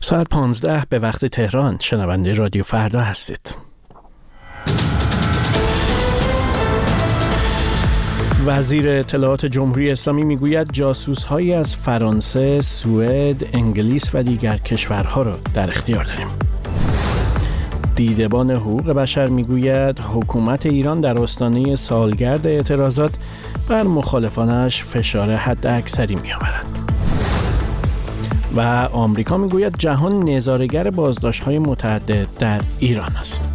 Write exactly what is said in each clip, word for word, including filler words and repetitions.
ساعت پانزده به وقت تهران. شنونده رادیو فردا هستید. وزیر اطلاعات جمهوری اسلامی میگوید جاسوس‌هایی از فرانسه، سوئد، انگلیس و دیگر کشورها را در اختیار داریم. دیدبان حقوق بشر میگوید حکومت ایران در آستانه سالگرد اعتراضات بر مخالفانش فشار حد اکثری می‌آورد. و آمریکا میگوید جهان نظاره‌گر بازداشت‌های متعدد در ایران است.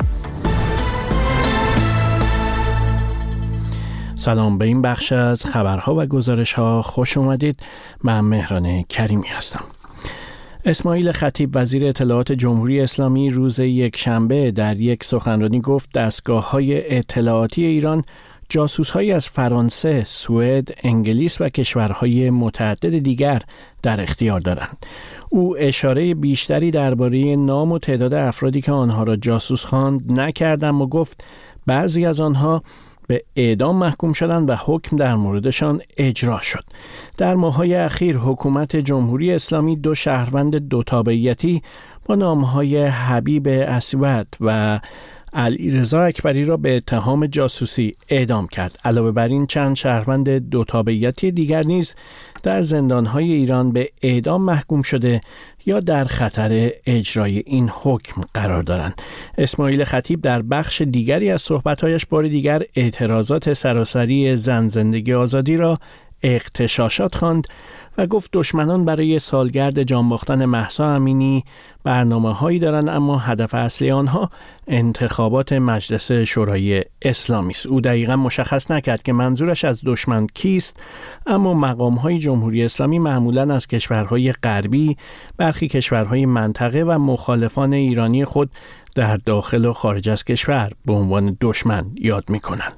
سلام، به این بخش از خبرها و گزارش‌ها خوش اومدید. من مهران کریمی هستم. اسماعیل خطیب وزیر اطلاعات جمهوری اسلامی روز یکشنبه در یک سخنرانی گفت دستگاه‌های اطلاعاتی ایران جاسوس‌هایی از فرانسه، سوئد، انگلیس و کشورهای متعدد دیگر در اختیار دارند. او اشاره بیشتری درباره نام و تعداد افرادی که آنها را جاسوس خواند نکرد، اما گفت بعضی از آنها به اعدام محکوم شدند و حکم در موردشان اجرا شد. در ماه‌های اخیر حکومت جمهوری اسلامی دو شهروند دو تابعیتی با نام‌های حبیب اسود و علیرضا اکبری را به اتهام جاسوسی اعدام کرد. علاوه بر این چند شهروند دو تابعیتی دیگر نیز در زندان‌های ایران به اعدام محکوم شده یا در خطر اجرای این حکم قرار دارند. اسماعیل خطیب در بخش دیگری از صحبت‌هایش بار دیگر اعتراضات سراسری زن زندگی آزادی را اغتشاشات خواند و گفت دشمنان برای سالگرد جانباختن مهسا امینی برنامه‌هایی دارند، اما هدف اصلی آنها انتخابات مجلس شورای اسلامی است. او دقیقاً مشخص نکرد که منظورش از دشمن کیست، اما مقام‌های جمهوری اسلامی معمولاً از کشورهای غربی، برخی کشورهای منطقه و مخالفان ایرانی خود در داخل و خارج از کشور به عنوان دشمن یاد می‌کنند.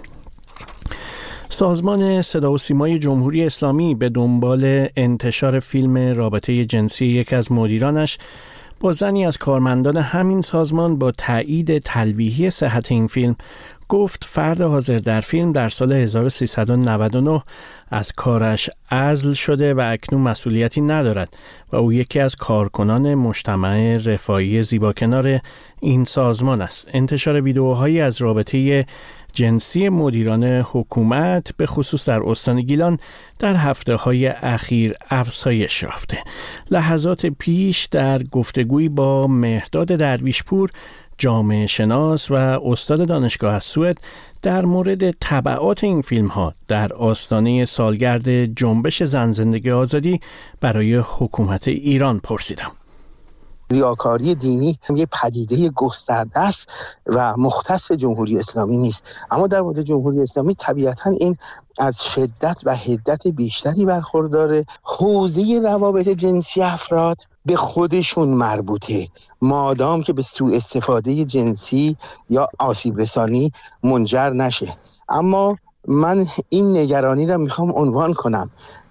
سازمان صدا و سیمای جمهوری اسلامی به دنبال انتشار فیلم رابطه جنسی یک از مدیرانش با زنی از کارمندان همین سازمان با تایید تلویحی صحت این فیلم گفت فرد حاضر در فیلم در سال هزار و سیصد و نود و نه از کارش عزل شده و اکنون مسئولیتی ندارد و او یکی از کارکنان مجتمع رفاهی زیباکنار این سازمان است. انتشار ویدئوهایی از رابطه جنسی مدیران حکومت به خصوص در استان گیلان در هفته‌های اخیر افزایش یافته. لحظات پیش در گفتگویی با مهداد درویشپور، جامعه شناس و استاد دانشگاه از سوئد، در مورد تبعات این فیلم ها در آستانه سالگرد جنبش زن زندگی آزادی برای حکومت ایران پرسیدم. ریاکاری دینی یه پدیده گسترده است و مختص جمهوری اسلامی نیست، اما در مورد جمهوری اسلامی طبیعتاً این از شدت و حدت بیشتری برخورداره. حوزه روابط جنسی افراد به خودشون مربوطه، مادام که به سوء استفاده جنسی یا آسیب رسانی منجر نشه. اما من این نگرانی را میخوام عنوان کنم.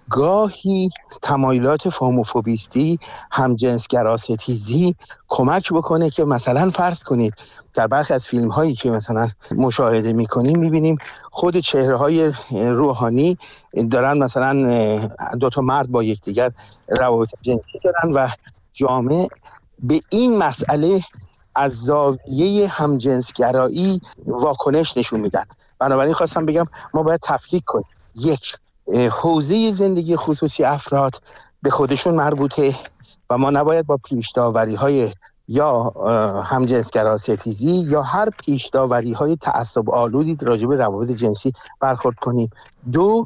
گاهی تمایلات هوموفوبیستی، همجنسگرا ستیزی کمک بکنه که مثلا فرض کنید در برخی از فیلم هایی که مثلا مشاهده میکنیم میبینیم خود چهره های روحانی دارن مثلا دو تا مرد با یکدیگر روابط جنسی دارن و جامعه به این مسئله از زاویه همجنسگرایی واکنش نشون میدن. بنابراین خواستم بگم ما باید تفکیک کنیم. یک، حوزه زندگی خصوصی افراد به خودشون مربوطه و ما نباید با پیش‌داوری‌های یا همجنسگرا ستیزی یا هر پیش‌داوری‌های تعصب آلودی راجع به روابط جنسی برخورد کنیم. دو،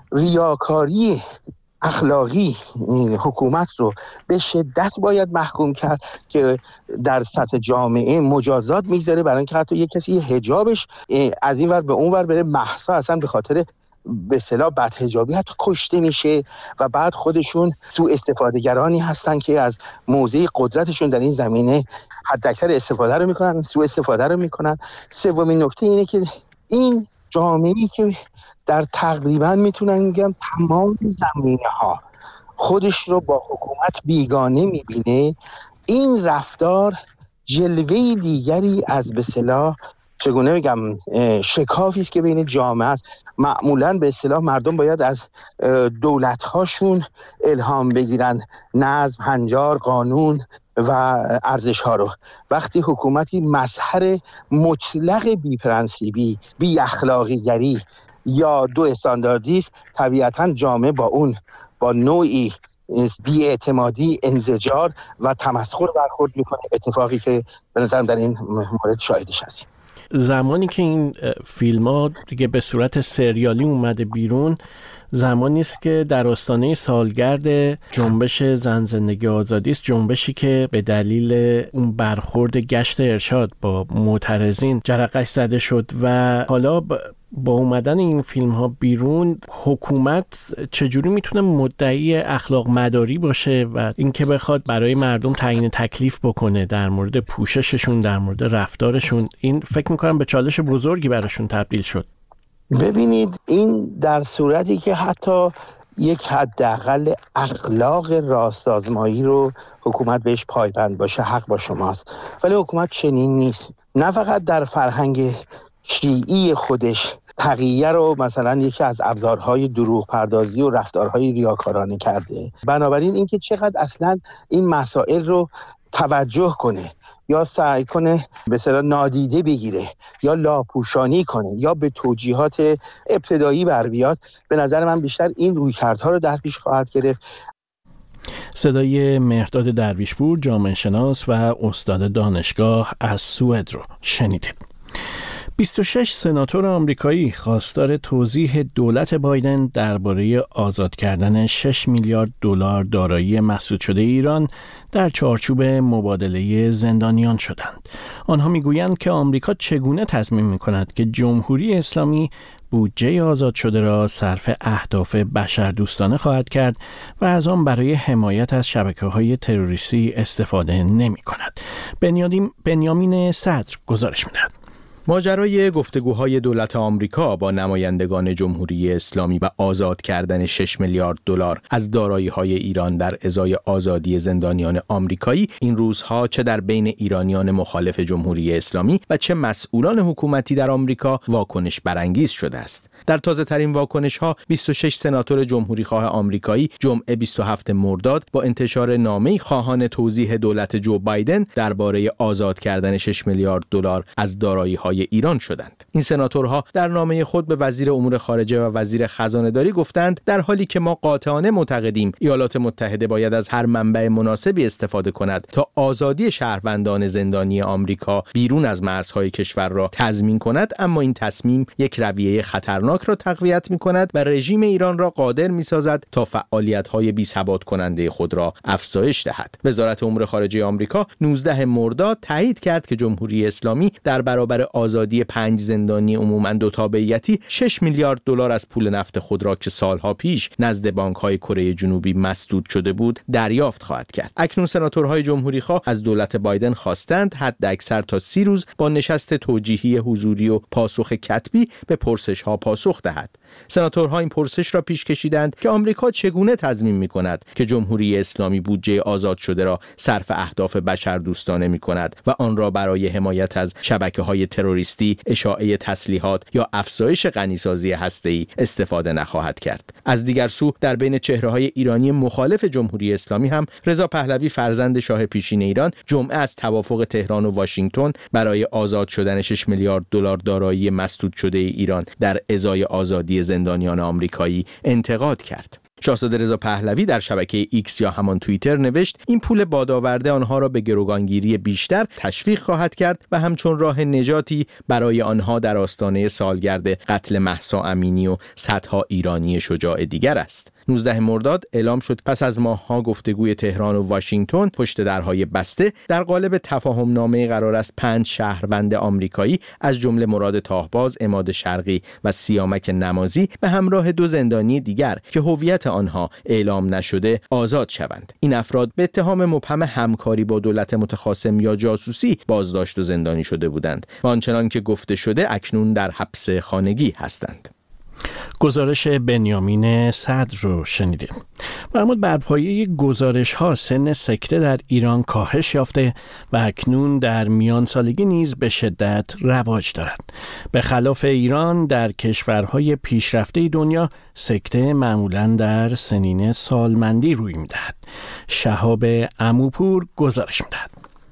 ریاکاری اخلاقی حکومت رو به شدت باید محکوم کرد که در سطح جامعه مجازات میگذاره برای اینکه حتی یک کسی حجابش از این ور به اون ور بره، مهسا اصلا به خاطر به اصطلاح بدحجابی حتی کشته میشه و بعد خودشون سوء استفاده گرانی هستن که از موضع قدرتشون در این زمینه حداکثر استفاده رو میکنن، سوء استفاده رو میکنن. سومین نکته اینه که این جامعه‌ای که در تقریبا میتونن میگم تمام زمینه‌ها خودش رو با حکومت بیگانه میبینه، این رفتار جلوه دیگری از به اصطلاح چگونه بگم شکافی است که بین جامعه است. معمولاً به اصطلاح مردم باید از دولت‌هاشون الهام بگیرن، نظم، هنجار، قانون و ارزش ها رو. وقتی حکومتی مظهر مطلق بی پرنسیبی، بی اخلاقی گری یا دو استانداردی است، طبیعتاً جامعه با اون با نوعی بی‌اعتمادی، انزجار و تمسخر برخورد میکنه، اتفاقی که به نظرم در این مورد شاهدش هستیم. زمانی که این فیلم ها دیگه به صورت سریالی اومده بیرون، زمانی است که در آستانه سالگرد جنبش زن زندگی آزادی است، جنبشی که به دلیل اون برخورد گشت ارشاد با معترضین جرقش زده شد و حالا با اومدن این فیلم ها بیرون، حکومت چجوری میتونه مدعی اخلاق مداری باشه و اینکه بخواد برای مردم تعیین تکلیف بکنه در مورد پوشششون، در مورد رفتارشون؟ این فکر میکنم به چالش بزرگی براشون تبدیل شد. ببینید، این در صورتی که حتی یک حداقل اخلاق راست آزمایی رو حکومت بهش پایبند باشه، حق با شماست، ولی حکومت چنین نیست. نه فقط در فرهنگ شیعی خودش تقیه رو مثلا یکی از ابزارهای دروغ پردازی و رفتارهای ریاکارانه کرده، بنابراین اینکه چقدر اصلا این مسائل رو توجه کنه یا سعی کنه به اصطلاح نادیده بگیره یا لاپوشانی کنه یا به توجیهات ابتدایی بر بیاد، به نظر من بیشتر این رویکردها رو در پیش خواهد گرفت. صدای مهرداد درویشپور، جامعه شناس و استاد دانشگاه از سوئد رو شنیدید. بیست و شش سناتور آمریکایی خواستار توضیح دولت بایدن درباره آزاد کردن شش میلیارد دلار دارایی مسدود شده ایران در چارچوب مبادله زندانیان شدند. آنها میگویند که آمریکا چگونه تصمیم می‌کند که جمهوری اسلامی بودجه آزاد شده را صرف اهداف بشردوستانه خواهد کرد و از آن برای حمایت از شبکه‌های تروریستی استفاده نمی‌کند. بنیامین صدر گزارش می‌دهد. ماجرای گفتگوهای دولت آمریکا با نمایندگان جمهوری اسلامی و آزاد کردن شش میلیارد دلار از دارایی‌های ایران در ازای آزادی زندانیان آمریکایی این روزها چه در بین ایرانیان مخالف جمهوری اسلامی و چه مسئولان حکومتی در آمریکا واکنش برانگیز شده است. در تازه‌ترین واکنش‌ها، بیست و شش سناتور جمهوری‌خواه آمریکایی جمعه بیست و هفتم مرداد با انتشار نامه‌ای خواهان توضیح دولت جو بایدن درباره آزاد کردن شش میلیارد دلار از دارایی‌های ایران شدند. این سناتورها در نامه خود به وزیر امور خارجه و وزیر خزانه‌داری گفتند در حالی که ما قاطعانه معتقدیم ایالات متحده باید از هر منبع مناسبی استفاده کند تا آزادی شهروندان زندانی آمریکا بیرون از مرزهای کشور را تضمین کند، اما این تصمیم یک رویه خطرناک را تقویت می‌کند و رژیم ایران را قادر می‌سازد تا فعالیت‌های بی‌ثبات کننده خود را افزایش دهد. وزارت امور خارجه آمریکا نوزدهم مرداد تایید کرد که جمهوری اسلامی در برابر آزادی پنج زندانی عموماً دو تابعیتی شش میلیارد دلار از پول نفت خود را که سالها پیش نزد بانک‌های کره جنوبی مسدود شده بود دریافت خواهد کرد. اکنون سناتورهای جمهوری‌خواه از دولت بایدن خواستند حداکثر تا سی روز با نشست توجیهی حضوری و پاسخ کتبی به پرسش‌ها پاسخ دهد. سناتورها این پرسش را پیش کشیدند که آمریکا چگونه تضمین می‌کند که جمهوری اسلامی بودجه آزاد شده را صرف اهداف بشردوستانه می‌کند و آن را برای حمایت از شبکه‌های تروریستی، اشاعه تسلیحات یا افزایش غنیسازی هسته‌ای استفاده نخواهد کرد. از دیگر سو در بین چهره‌های ایرانی مخالف جمهوری اسلامی هم رضا پهلوی فرزند شاه پیشین ایران جمعه از توافق تهران و واشنگتن برای آزاد شدن شش میلیارد دلار دارایی مسدود شده ایران در ازای آزادی زندانیان آمریکایی انتقاد کرد. شاهزاده رضا پهلوی در شبکه ایکس یا همان توییتر نوشت این پول بادآورده آنها را به گروگانگیری بیشتر تشویق خواهد کرد و همچون راه نجاتی برای آنها در آستانه سالگرد قتل مهسا امینی و صدها ایرانی شجاع دیگر است. نوزدهم مرداد اعلام شد پس از ماه‌ها گفتگوی تهران و واشنگتن پشت درهای بسته در قالب تفاهم نامه قرار است پنج شهروند آمریکایی از جمله مراد تاهباز، عماد شرقی و سیامک نمازی به همراه دو زندانی دیگر که هویت آنها اعلام نشده آزاد شوند. این افراد به اتهام مبهم همکاری با دولت متخاصم یا جاسوسی بازداشت و زندانی شده بودند و آنچنان که گفته شده اکنون در حبس خانگی هستند. گزارش بنیامین صدر رو شنیدیم. محمود، بر پایه گزارش ها سن سکته در ایران کاهش یافته و اکنون در میان سالگی نیز به شدت رواج دارد. به خلاف ایران، در کشورهای پیشرفته دنیا سکته معمولاً در سنین سالمندی روی می‌دهد. شهاب عموپور گزارش می‌دهد.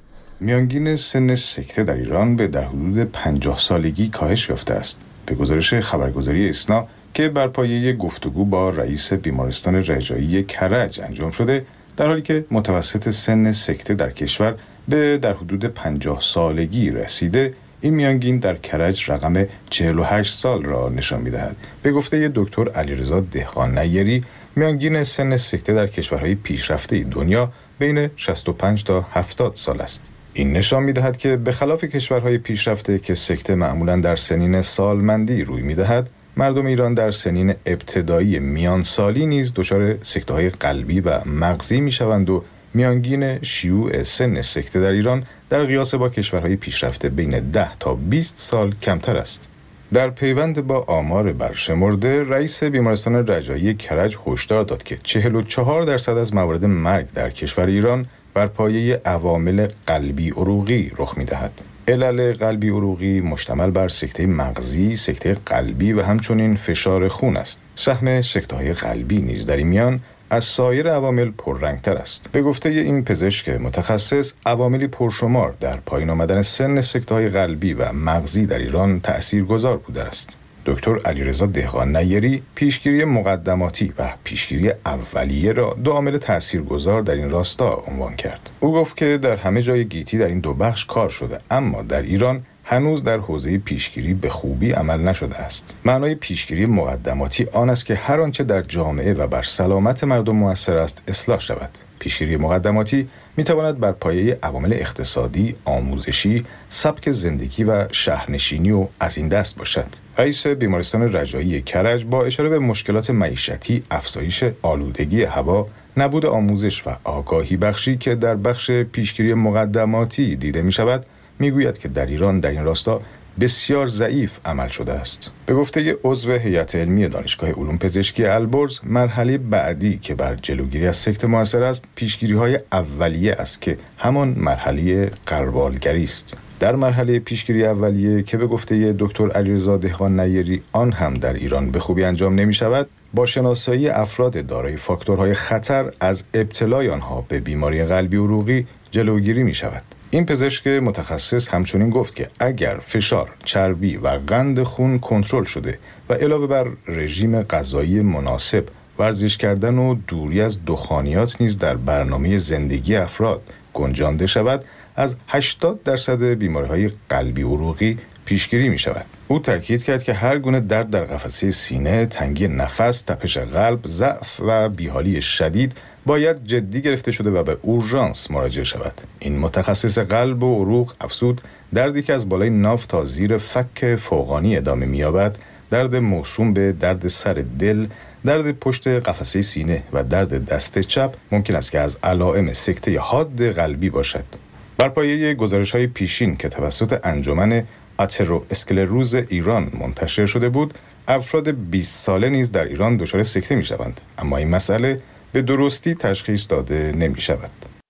میانگین سن سکته در ایران به در حدود پنجاه سالگی کاهش یافته است. به گزارش خبرگزاری اسنا که بر پایه گفتگو با رئیس بیمارستان رجایی کرج انجام شده، در حالی که متوسط سن سکته در کشور به در حدود پنجاه سالگی رسیده، این میانگین در کرج رقم چهل و هشت سال را نشان می‌دهد. به گفته دکتر علیرضا دهقان نیری، میانگین سن سکته در کشورهای پیشرفته دنیا بین شصت و پنج تا هفتاد سال است. این نشان می‌دهد که به خلاف کشورهای پیشرفته که سکته معمولاً در سنین سالمندی روی می‌دهد، مردم ایران در سنین ابتدایی میان سالی نیز دچار سکته‌های قلبی و مغزی می‌شوند و میانگین شیوع سن سکته در ایران در قیاس با کشورهای پیشرفته بین ده تا بیست سال کمتر است. در پیوند با آمار برشمرده، رئیس بیمارستان رجایی کرج هشدار داد که چهل و چهار درصد از موارد مرگ در کشور ایران بر پایه عوامل قلبی عروقی رخ می‌دهد. علل قلبی عروقی مشتمل بر سکته مغزی، سکته قلبی و همچنین فشار خون است. سهم سکته‌های قلبی نیز در این میان از سایر عوامل پررنگتر است. به گفته این پزشک متخصص، عواملی پرشمار در پایین آمدن سن سکته‌های قلبی و مغزی در ایران تأثیرگذار بوده است. دکتر علیرضا دهقان نیری پیشگیری مقدماتی و پیشگیری اولیه را دو عامل تاثیرگذار در این راستا عنوان کرد. او گفت که در همه جای گیتی در این دو بخش کار شده، اما در ایران هنوز در حوزه پیشگیری به خوبی عمل نشده است. معنای پیشگیری مقدماتی آن است که هر آنچه در جامعه و بر سلامت مردم مؤثر است اصلاح شود. پیشگیری مقدماتی می تواند بر پایه عوامل اقتصادی، آموزشی، سبک زندگی و شهرنشینی و از این دست باشد. رئیس بیمارستان رجایی کرج با اشاره به مشکلات معیشتی، افزایش آلودگی هوا، نبود آموزش و آگاهی بخشی که در بخش پیشگیری مقدماتی دیده می شود، می گوید که در ایران در این راستا بسیار ضعیف عمل شده است. به گفته عضو هیئت علمی دانشگاه علوم پزشکی البرز، مرحله بعدی که بر جلوگیری از سکته مؤثر است، پیشگیری‌های اولیه است که همان مرحله غربالگری است. در مرحله پیشگیری اولیه که به گفته دکتر علیرضا دهقان نیری آن هم در ایران به خوبی انجام نمی شود، با شناسایی افراد دارای فاکتورهای خطر از ابتلای آنها به بیماری قلبی عروقی جلوگیری می شود. این پزشک متخصص همچنین گفت که اگر فشار، چربی و قند خون کنترل شده و علاوه بر رژیم غذایی مناسب، ورزش کردن و دوری از دخانیات نیز در برنامه زندگی افراد گنجانده شود، از هشتاد درصد بیماری‌های قلبی عروقی پیشگیری می شود. او تاکید کرد که هر گونه درد در قفسه سینه، تنگی نفس، تپش قلب، ضعف و بیحالی شدید باید جدی گرفته شده و به اورژانس مراجعه شود. این متخصص قلب و عروق افزود دردی که از بالای ناف تا زیر فک فوقانی ادامه می‌یابد، درد موسوم به درد سر دل، درد پشت قفسه سینه و درد دست چپ ممکن است که از علائم سکته حاد قلبی باشد. بر پایه گزارش‌های پیشین که توسط انجمن اترواسکلروز ایران منتشر شده بود، افراد بیست ساله نیز در ایران دچار سکته می‌شوند، اما این مسئله به درستی تشخیص داده نمی شود.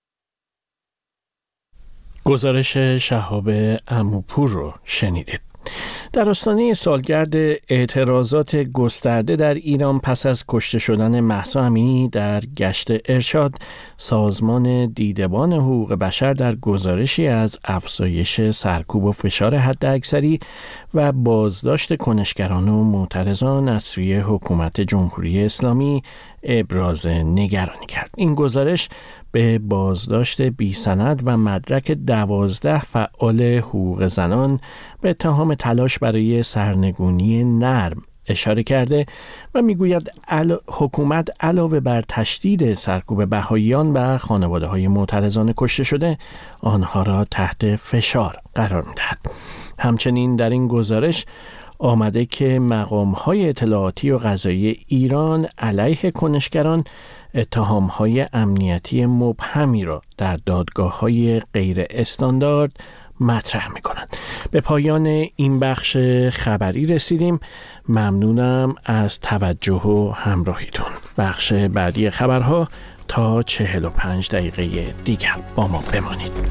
گزارش شهاب عموپور رو شنیدید. در آستانه سالگرد اعتراضات گسترده در ایران پس از کشته شدن مهسا امینی در گشت ارشاد، سازمان دیدبان حقوق بشر در گزارشی از افزایش سرکوب و فشار حداکثری و بازداشت کنشگران و معترضان از سوی حکومت جمهوری اسلامی ابراز نگرانی کرد. این گزارش به بازداشت بی سند و مدرک دوازده فعال حقوق زنان به اتهام تلاش برای سرنگونی نرم اشاره کرده و میگوید علا... حکومت علاوه بر تشدید سرکوب بهائیان و خانواده‌های معترضان کشته شده، آنها را تحت فشار قرار می‌دهد. همچنین در این گزارش آمده که مقام‌های اطلاعاتی و قضایی ایران علیه کنشگران اتهام‌های امنیتی مبهمی را در دادگاه‌های غیر استاندارد مطرح می‌کنند. به پایان این بخش خبری رسیدیم. ممنونم از توجه و همراهیتون. بخش بعدی خبرها تا چهل و پنج دقیقه دیگر با ما بمانید.